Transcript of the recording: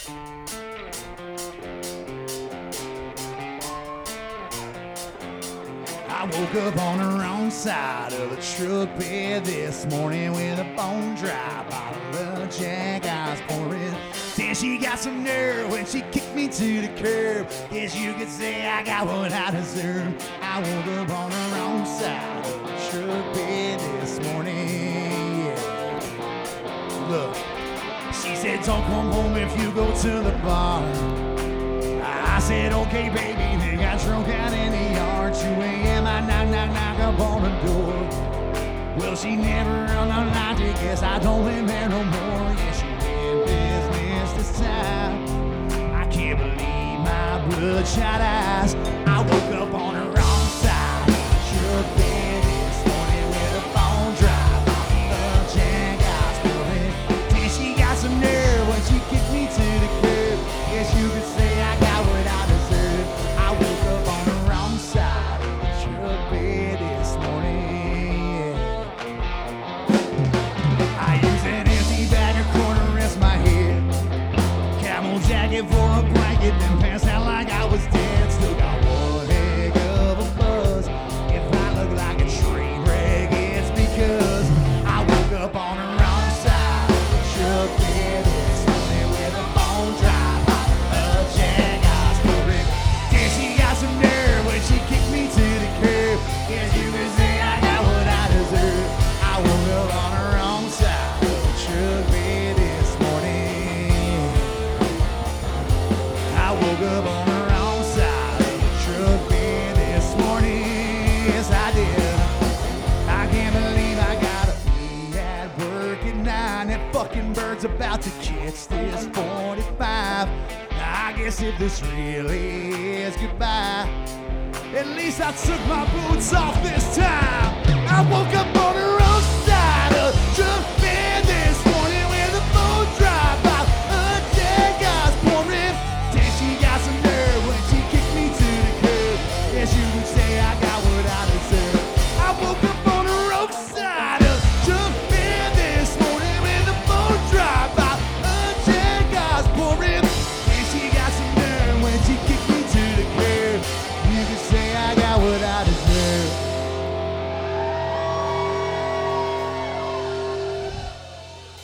I woke up on the wrong side of the truck bed this morning with a bone dry bottle of Jack Ice pouring. Then she got some nerve when she kicked me to the curb. Guess you could say I got what I deserve. I woke up on the wrong side of the truck bed this morning. Yeah. Look, she said don't come home if you go to the bar. I said, okay, baby, they got drunk out in the yard. 2 a.m., I knock up on the door. Well, she never run the logic, guess I don't live there no more. Yeah, she went business this time. I can't believe my bloodshot eyes. I woke up on the wrong side. Sure bed this morning with a bone dry bottle of Jack Ice pouring. Then she got some nerve when she kicked me to the curb. Guess you could say I got what I deserve. I woke up on the wrong side of the truck bed this morning. I used an empty bag of corn to rest my head. Camel jacket for a blanket, then passed out like I was dead. Still got one heck of a buzz. If I look like a train wreck, it's because I woke up on the wrong side of the truck bed this morning with a bone dry. She kicked me to the curb. Guess you could say I got what I deserve. I woke up on the wrong side of the truck bed this morning. I woke up on the wrong side of the truck bed this morning. Yes, I did. I can't believe I gotta be at work at 9. That fucking bird's about to catch this 45. I guess if this really is goodbye, at least I took my boots off this